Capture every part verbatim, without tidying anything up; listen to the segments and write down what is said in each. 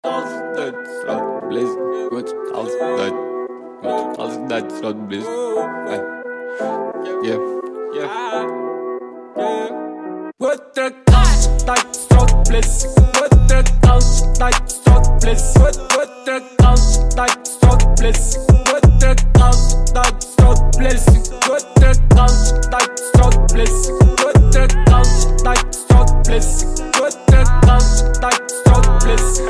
Kalsın surat blaze, göt kalsın da, göt kalsın da surat blaze. Yeah, yeah, yeah. Göt kalsın da surat blaze, göt kalsın da surat blaze, göt kalsın da surat blaze, göt kalsın da surat blaze, göt kalsın da surat blaze, göt kalsın da surat blaze, göt kalsın da surat blaze.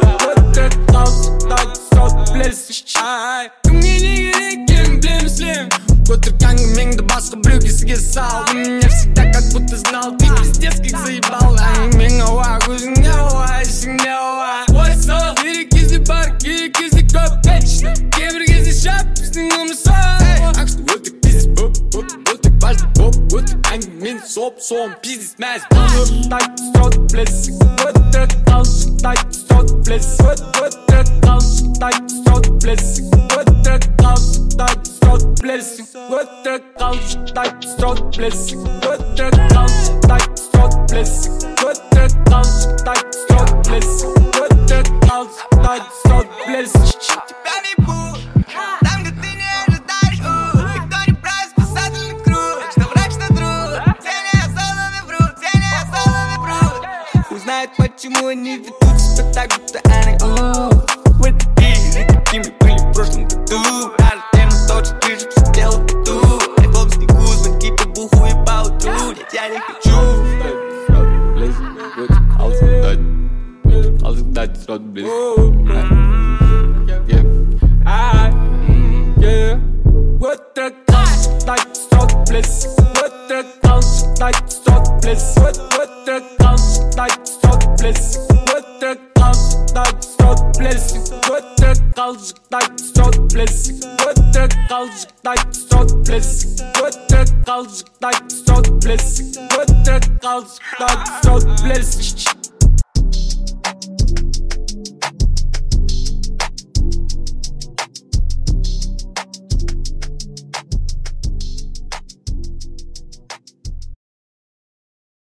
Котр ганг да баска брюги с гесал. Мне всегда как будто знал, ты пиздец как заебал. Меня кузнява, синява. Ой, со, кизи бар, кизи коп, вечно. Кебер кизи шап, сниму мусор. Ах, что вот ты пиздец, боп, боп, вот ты важный боп, вот ты ганг мин соп, сом, пиздец, мяс. Так, сот, блесс, вот ты калш, так, сот, блесс, вот ты калш, так, сот, блесс, вот ты калш, так, сот, блесс. What the culture, like strong blessing. What the culture, like strong blessing. What the culture, like strong blessing. What the culture, like strong blessing. Тебя не будет там, где ты не ожидаешь. Никто не прав спасательный круг, что враг, что друг. Все неосознанно врут, все неосознанно врут. Хуй знает, почему они ведут себя так, будто они в этой пиздец, какими были в прошлом году. Даже тема точно ближе, все дело в беду. Айфон в снегу, звонки по буху и по утру. Нет, я не хочу. Kalsın da surat blaze. Yeah. What the culture, like strong bliss. What the culture, like strong bliss. What what the culture, like strong bliss. What the culture, like strong bliss. What the culture, like strong bliss. What the culture, like strong bliss. What the culture, like strong bliss. What the culture, like strong bliss.